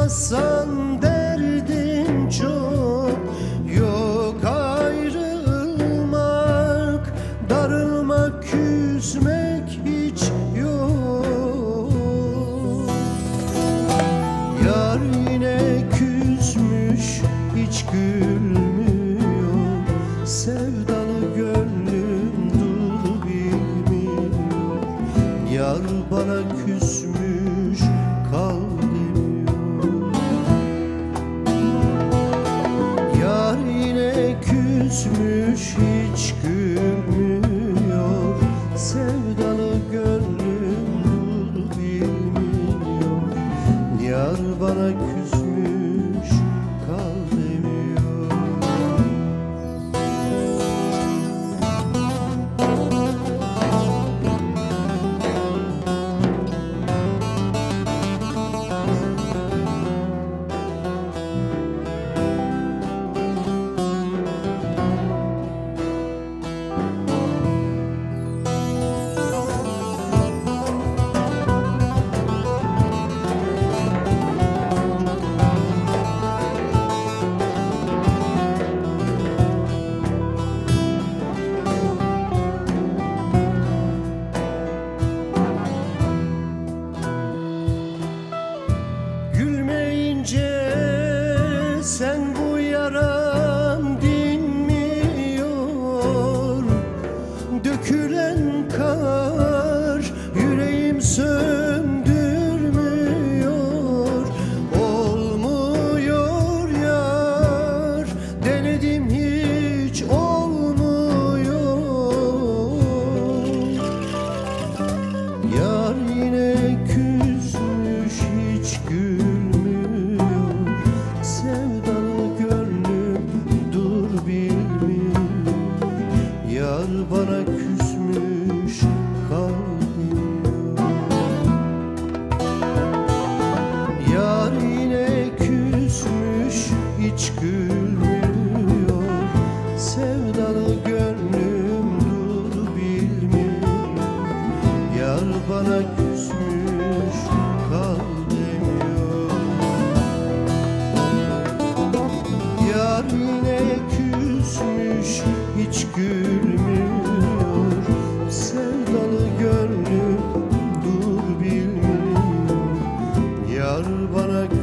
ayrılmazsan derdin çok. Yok ayrılmak, darılmak, küsmek hiç yok. Yar yine küsmüş, hiç gülmüyor. Sevdalı gönlüm dul bilmiyor. Yar bana küsmüş, kal demiyor. Yar yine küsmüş, hiç gülmüyor. Sevdalı gönlüm dul bilmiyor. Yar bana küsmüş, kal demiyor. Gülmeyince sen bu yaram dinmiyor. Dökülen kar yüreğim söndürmüyor. Olmuyor yar, denedim hiç olmuyor. Yar yine küsmüş, hiç gülmüyor. Sevdalı gönlüm dur bilmiyor. Yar bana küsmüş, kal demiyor. Yar yine küsmüş, hiç gülmüyor. Sevdalı gönlüm dur bilmiyor. Yar bana küsmüş, kal demiyor. Yar yine küsmüş, hiç gülmüyor. Sevdalı gönlüm dur bilmiyor. Yar bana